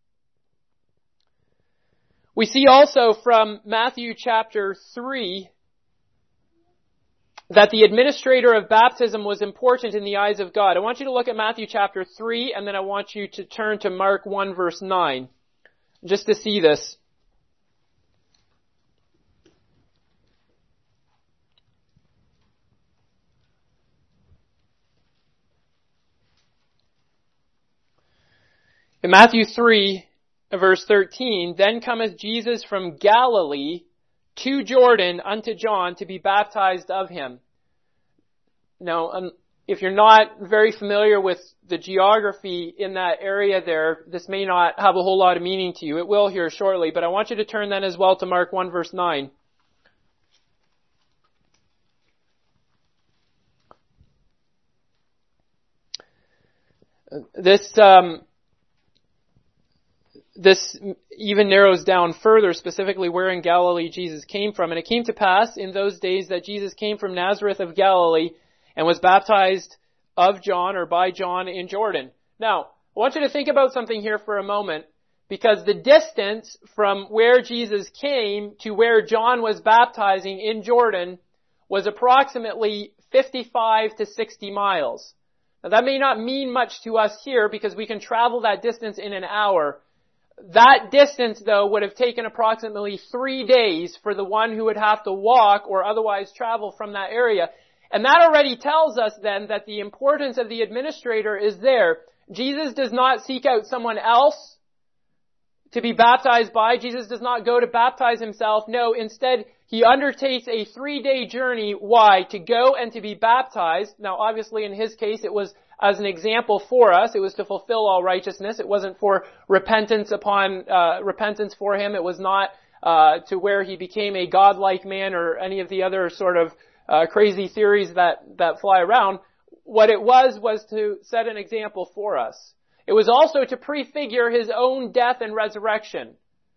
We see also from Matthew chapter three that the administrator of baptism was important in the eyes of God. I want you to look at Matthew chapter three, and then I want you to turn to Mark one verse nine, just to see this. In Matthew three, verse thirteen, then cometh Jesus from Galilee to Jordan unto John to be baptized of him. Now, um, if you're not very familiar with the geography in that area there, this may not have a whole lot of meaning to you. It will here shortly, but I want you to turn then as well to Mark one verse nine. This, um, This even narrows down further specifically where in Galilee Jesus came from. And it came to pass in those days that Jesus came from Nazareth of Galilee and was baptized of John or by John in Jordan. Now, I want you to think about something here for a moment. because the distance from where Jesus came to where John was baptizing in Jordan was approximately fifty-five to sixty miles. Now that may not mean much to us here because we can travel that distance in an hour. That distance, though, would have taken approximately three days for the one who would have to walk or otherwise travel from that area. And that already tells us then that the importance of the administrator is there. Jesus does not seek out someone else to be baptized by. Jesus does not go to baptize himself. No, instead, he undertakes a three-day journey. Why? To go and to be baptized. Now, obviously, in his case, it was as an example for us. It was to fulfill all righteousness. It wasn't for repentance upon, uh, repentance for him. It was not, uh, to where he became a godlike man or any of the other sort of, uh, crazy theories that, that fly around. What it was, was to set an example for us. It was also to prefigure his own death and resurrection.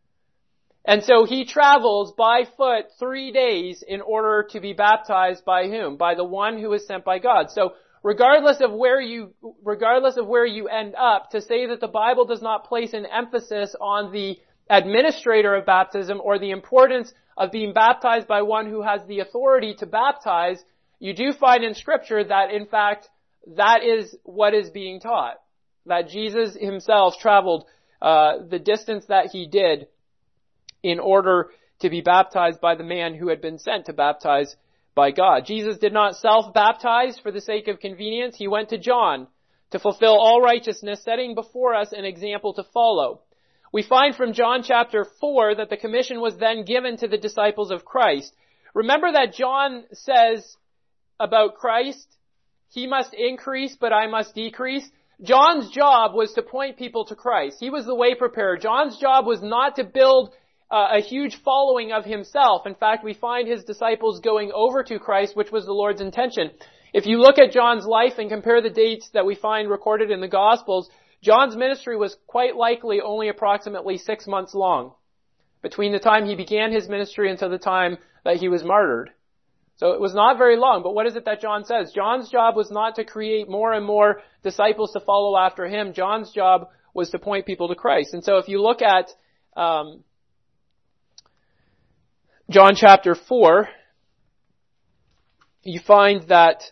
And so he travels by foot three days in order to be baptized by whom? By the one who is sent by God. So regardless of where you, regardless of where you end up, to say that the Bible does not place an emphasis on the administrator of baptism or the importance of being baptized by one who has the authority to baptize, you do find in Scripture that, in fact, that is what is being taught. That Jesus himself traveled uh, the distance that he did in order to be baptized by the man who had been sent to baptize by God. Jesus did not self-baptize for the sake of convenience. He went to John to fulfill all righteousness, setting before us an example to follow. We find from John chapter four that the commission was then given to the disciples of Christ. Remember that John says about Christ, he must increase, but I must decrease. John's job was to point people to Christ. He was the way preparer. John's job was not to build uh, a huge following of himself. In fact, we find his disciples going over to Christ, which was the Lord's intention. If you look at John's life and compare the dates that we find recorded in the Gospels, John's ministry was quite likely only approximately six months long, between the time he began his ministry until the time that he was martyred. So it was not very long, but what is it that John says? John's job was not to create more and more disciples to follow after him. John's job was to point people to Christ. And so if you look at um, John chapter four, you find that,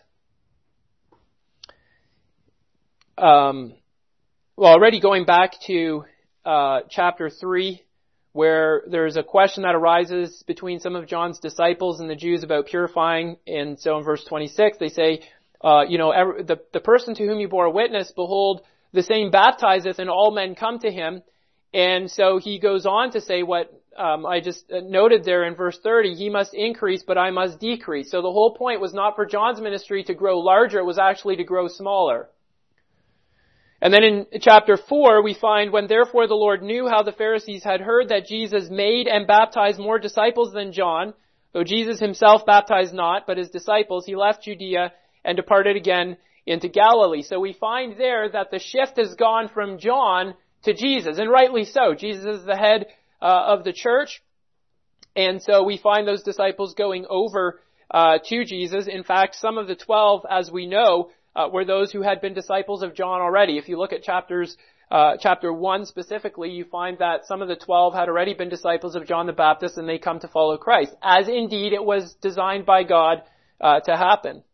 um, well, already going back to uh, chapter three, where there's a question that arises between some of John's disciples and the Jews about purifying. And so in verse twenty-six, they say, uh, you know, every, the, the person to whom you bore witness, behold, the same baptizeth, and all men come to him. And so he goes on to say what um, I just noted there in verse thirty, he must increase, but I must decrease. So the whole point was not for John's ministry to grow larger, it was actually to grow smaller. And then in chapter four, we find, when therefore the Lord knew how the Pharisees had heard that Jesus made and baptized more disciples than John, though Jesus himself baptized not, but his disciples, he left Judea and departed again into Galilee. So we find there that the shift has gone from John to Jesus, and rightly so. Jesus is the head uh, of the church, and so we find those disciples going over uh, to Jesus. In fact, some of the twelve, as we know, Uh, were those who had been disciples of John already. If you look at chapters, uh, chapter one specifically, you find that some of the twelve had already been disciples of John the Baptist, and they come to follow Christ, as indeed it was designed by God uh, to happen.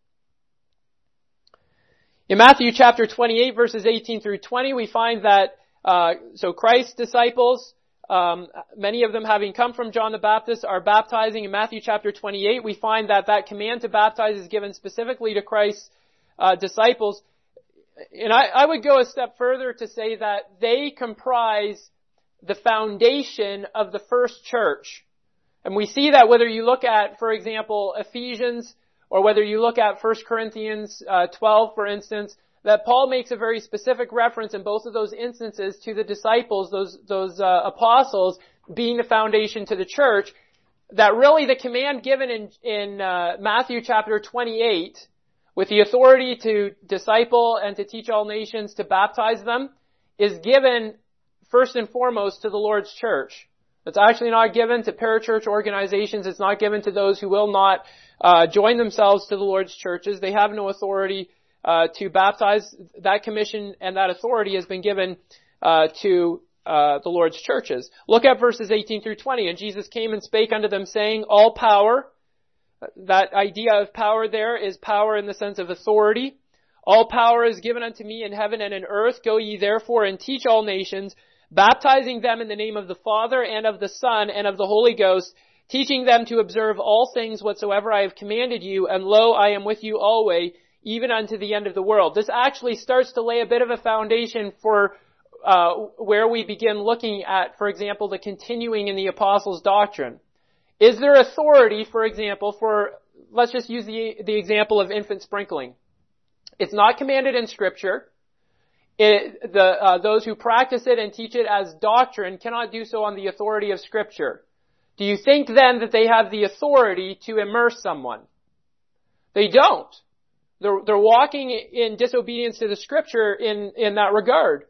In Matthew chapter twenty-eight, verses eighteen through twenty, we find that, uh, so Christ's disciples, um, many of them having come from John the Baptist, are baptizing. In Matthew chapter twenty-eight, we find that that command to baptize is given specifically to Christ's Uh, disciples. And I, I would go a step further to say that they comprise the foundation of the first church. And we see that whether you look at, for example, Ephesians, or whether you look at First Corinthians uh, twelve, for instance, that Paul makes a very specific reference in both of those instances to the disciples, those, those uh, apostles, being the foundation to the church, that really the command given in, in uh, Matthew chapter twenty-eight, with the authority to disciple and to teach all nations, to baptize them, is given first and foremost to the Lord's church. It's actually not given to parachurch organizations. It's not given to those who will not uh, join themselves to the Lord's churches. They have no authority uh, to baptize. That commission and that authority has been given uh, to uh, the Lord's churches. Look at verses eighteen through twenty. And Jesus came and spake unto them, saying, all power, that idea of power there is power in the sense of authority. All power is given unto me in heaven and in earth. Go ye therefore and teach all nations, baptizing them in the name of the Father and of the Son and of the Holy Ghost, teaching them to observe all things whatsoever I have commanded you. And lo, I am with you always, even unto the end of the world. This actually starts to lay a bit of a foundation for uh, where we begin looking at, for example, the continuing in the apostles' doctrine. Is there authority, for example, for, let's just use the, the example of infant sprinkling. It's not commanded in Scripture. It, the, uh, those who practice it and teach it as doctrine cannot do so on the authority of Scripture. Do you think then that they have the authority to immerse someone? They don't. They're, they're walking in disobedience to the Scripture in, in that regard.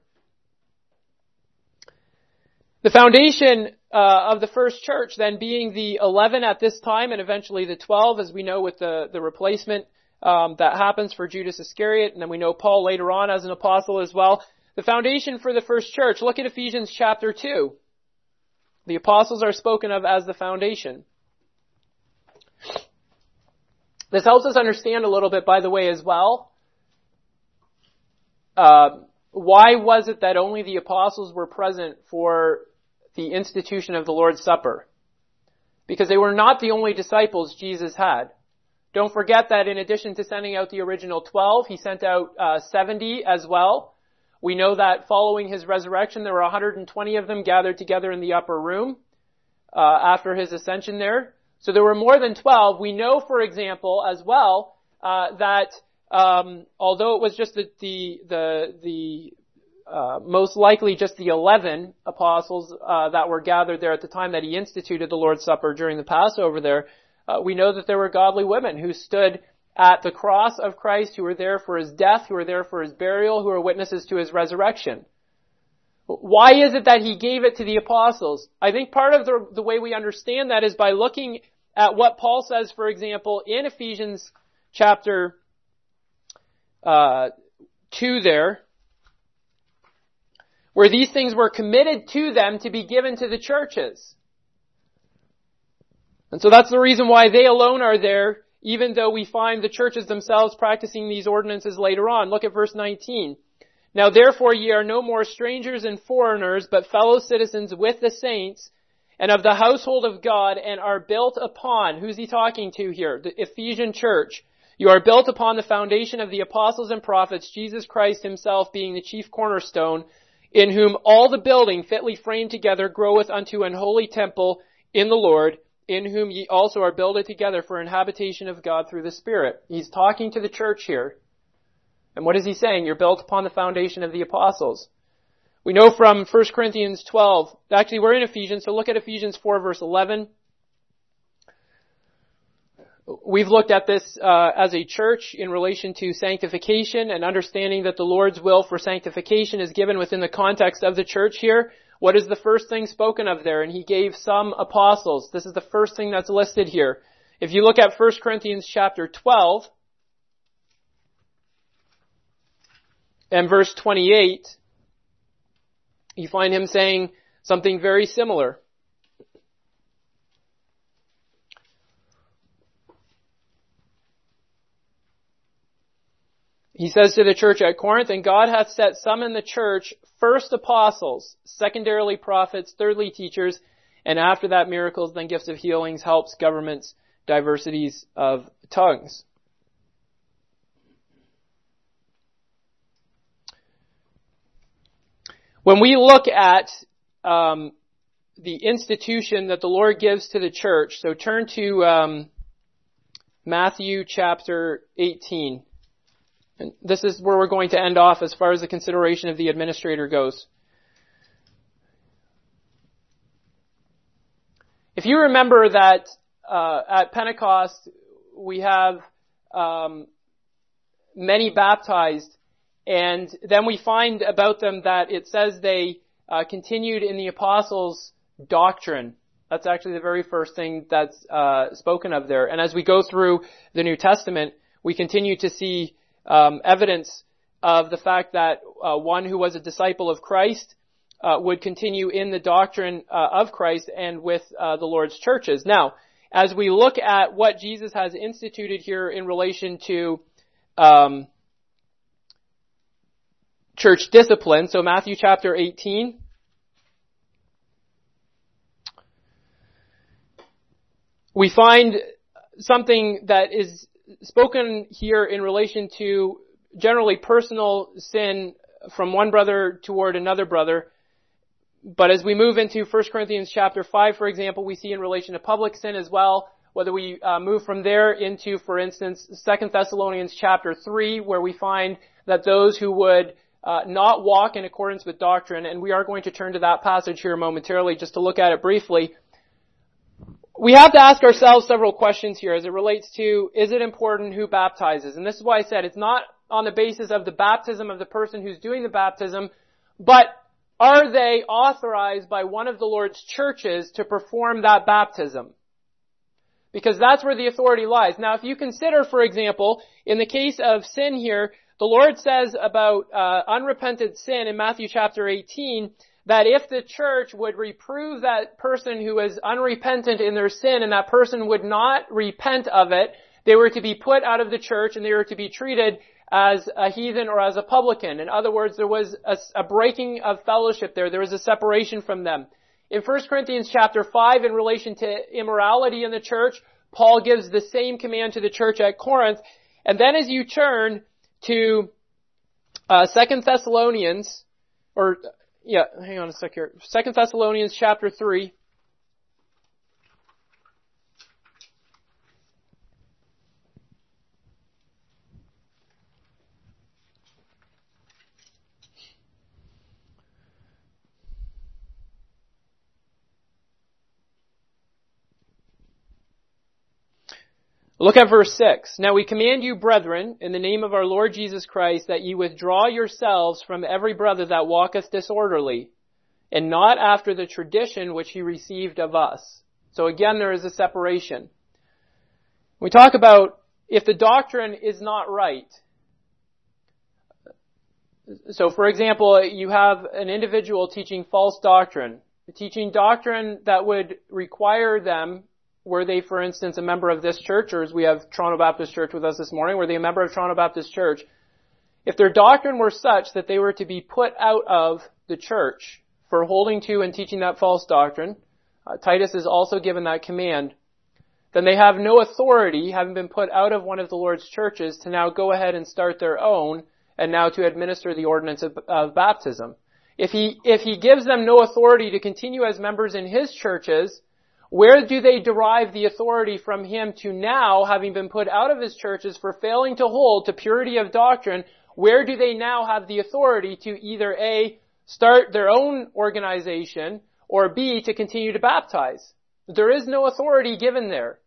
The foundation uh, of the first church then being the eleven at this time and eventually the twelve, as we know with the, the replacement Um, that happens for Judas Iscariot, and then we know Paul later on as an apostle as well. The foundation for the first church, look at Ephesians chapter two. The apostles are spoken of as the foundation. This helps us understand a little bit, by the way, as well. Uh, why was it that only the apostles were present for the institution of the Lord's Supper? Because they were not the only disciples Jesus had. Don't forget that in addition to sending out the original twelve, he sent out uh, seventy as well. We know that following his resurrection, there were one hundred twenty of them gathered together in the upper room uh, after his ascension there. So there were more than twelve. We know, for example, as well, uh, that um, although it was just the the the, the uh, most likely just the eleven apostles uh, that were gathered there at the time that he instituted the Lord's Supper during the Passover there, Uh, we know that there were godly women who stood at the cross of Christ, who were there for his death, who were there for his burial, who were witnesses to his resurrection. Why is it that he gave it to the apostles? I think part of the, the way we understand that is by looking at what Paul says, for example, in Ephesians chapter uh, two there, where these things were committed to them to be given to the churches. And so that's the reason why they alone are there, even though we find the churches themselves practicing these ordinances later on. Look at verse nineteen. Now therefore ye are no more strangers and foreigners, but fellow citizens with the saints, and of the household of God, and are built upon, who's he talking to here? The Ephesian church. You are built upon the foundation of the apostles and prophets, Jesus Christ himself being the chief cornerstone, in whom all the building fitly framed together groweth unto an holy temple in the Lord, in whom ye also are builded together for an habitation of God through the Spirit. He's talking to the church here. And what is he saying? You're built upon the foundation of the apostles. We know from First Corinthians twelve, actually we're in Ephesians, so look at Ephesians four verse eleven. We've looked at this uh, as a church in relation to sanctification and understanding that the Lord's will for sanctification is given within the context of the church here. What is the first thing spoken of there? And he gave some apostles. This is the first thing that's listed here. If you look at First Corinthians chapter twelve and verse twenty-eight, you find him saying something very similar. He says to the church at Corinth, and God hath set some in the church, first apostles, secondarily prophets, thirdly teachers, and after that miracles, then gifts of healings, helps, governments, diversities of tongues. When we look at um, the institution that the Lord gives to the church, so turn to um, Matthew chapter eighteen. And this is where we're going to end off as far as the consideration of the administrator goes. If you remember that uh, at Pentecost we have um, many baptized, and then we find about them that it says they uh, continued in the apostles' doctrine. That's actually the very first thing that's uh, spoken of there. And as we go through the New Testament, we continue to see Um, evidence of the fact that uh, one who was a disciple of Christ uh, would continue in the doctrine uh, of Christ and with uh, the Lord's churches. Now, as we look at what Jesus has instituted here in relation to um, church discipline, so Matthew chapter eighteen, we find something that is spoken here in relation to generally personal sin from one brother toward another brother. But as we move into First Corinthians chapter five, for example, we see in relation to public sin as well, whether we uh, move from there into, for instance, Second Thessalonians chapter three, where we find that those who would uh, not walk in accordance with doctrine, and we are going to turn to that passage here momentarily just to look at it briefly. We have to ask ourselves several questions here as it relates to, is it important who baptizes? And this is why I said it's not on the basis of the baptism of the person who's doing the baptism, but are they authorized by one of the Lord's churches to perform that baptism? Because that's where the authority lies. Now, if you consider, for example, in the case of sin here, the Lord says about uh, unrepented sin in Matthew chapter eighteen, that if the church would reprove that person who is unrepentant in their sin and that person would not repent of it, they were to be put out of the church and they were to be treated as a heathen or as a publican. In other words, there was a, a breaking of fellowship there. There was a separation from them. In First Corinthians chapter five, in relation to immorality in the church, Paul gives the same command to the church at Corinth. And then as you turn to uh, Second Thessalonians, or Yeah, hang on a sec here. Second Thessalonians chapter three. Look at verse six. Now we command you, brethren, in the name of our Lord Jesus Christ, that ye withdraw yourselves from every brother that walketh disorderly, and not after the tradition which he received of us. So again, there is a separation. We talk about if the doctrine is not right. So for example, you have an individual teaching false doctrine, teaching doctrine that would require them, were they, for instance, a member of this church, or as we have Toronto Baptist Church with us this morning, were they a member of Toronto Baptist Church? If their doctrine were such that they were to be put out of the church for holding to and teaching that false doctrine, uh, Titus is also given that command, then they have no authority, having been put out of one of the Lord's churches, to now go ahead and start their own, and now to administer the ordinance of, of baptism. If he, if he gives them no authority to continue as members in his churches, where do they derive the authority from him to now, having been put out of his churches for failing to hold to purity of doctrine, where do they now have the authority to either A, start their own organization, or B, to continue to baptize? There is no authority given there.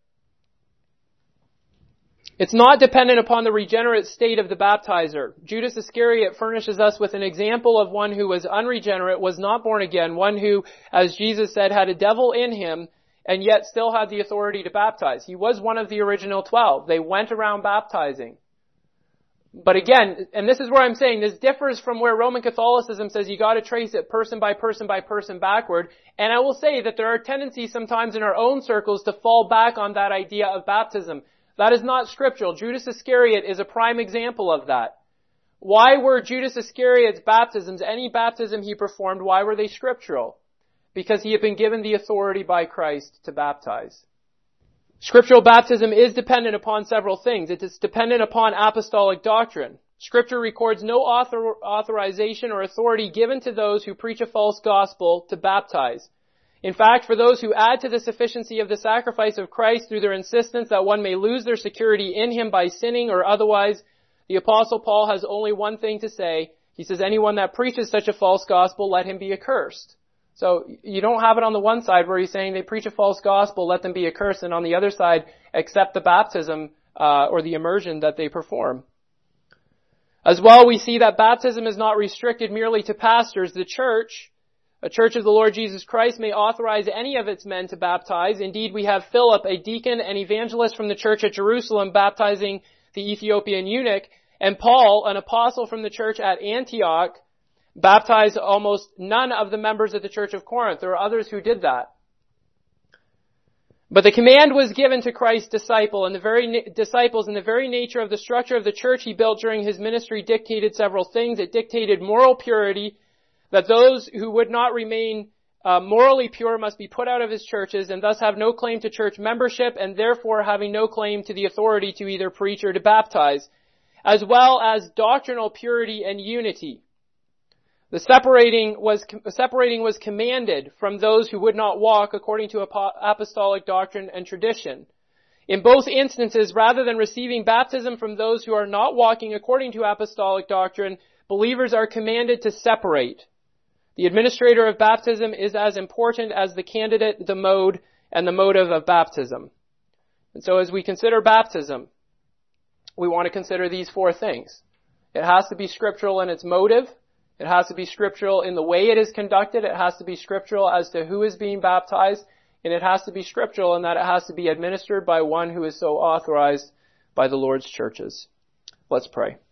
It's not dependent upon the regenerate state of the baptizer. Judas Iscariot furnishes us with an example of one who was unregenerate, was not born again, one who, as Jesus said, had a devil in him, and yet still had the authority to baptize. He was one of the original twelve. They went around baptizing. But again, and this is where I'm saying this differs from where Roman Catholicism says you got to trace it person by person by person backward. And I will say that there are tendencies sometimes in our own circles to fall back on that idea of baptism. That is not scriptural. Judas Iscariot is a prime example of that. Why were Judas Iscariot's baptisms, any baptism he performed, why were they scriptural? Because he had been given the authority by Christ to baptize. Scriptural baptism is dependent upon several things. It is dependent upon apostolic doctrine. Scripture records no author, authorization or authority given to those who preach a false gospel to baptize. In fact, for those who add to the sufficiency of the sacrifice of Christ through their insistence that one may lose their security in him by sinning or otherwise, the Apostle Paul has only one thing to say. He says, anyone that preaches such a false gospel, let him be accursed. So you don't have it on the one side where he's saying they preach a false gospel, let them be accursed, and on the other side, accept the baptism uh, or the immersion that they perform. As well, we see that baptism is not restricted merely to pastors. The church, a church of the Lord Jesus Christ, may authorize any of its men to baptize. Indeed, we have Philip, a deacon and evangelist from the church at Jerusalem, baptizing the Ethiopian eunuch, and Paul, an apostle from the church at Antioch, baptize almost none of the members of the church of Corinth. There were others who did that. But the command was given to Christ's disciple, and the very na- disciples, and the very nature of the structure of the church he built during his ministry dictated several things. It dictated moral purity, that those who would not remain uh, morally pure must be put out of his churches, and thus have no claim to church membership, and therefore having no claim to the authority to either preach or to baptize, as well as doctrinal purity and unity. The separating was, separating was commanded from those who would not walk according to apostolic doctrine and tradition. In both instances, rather than receiving baptism from those who are not walking according to apostolic doctrine, believers are commanded to separate. The administrator of baptism is as important as the candidate, the mode, and the motive of baptism. And so as we consider baptism, we want to consider these four things. It has to be scriptural in its motive. It has to be scriptural in the way it is conducted. It has to be scriptural as to who is being baptized. And it has to be scriptural in that it has to be administered by one who is so authorized by the Lord's churches. Let's pray.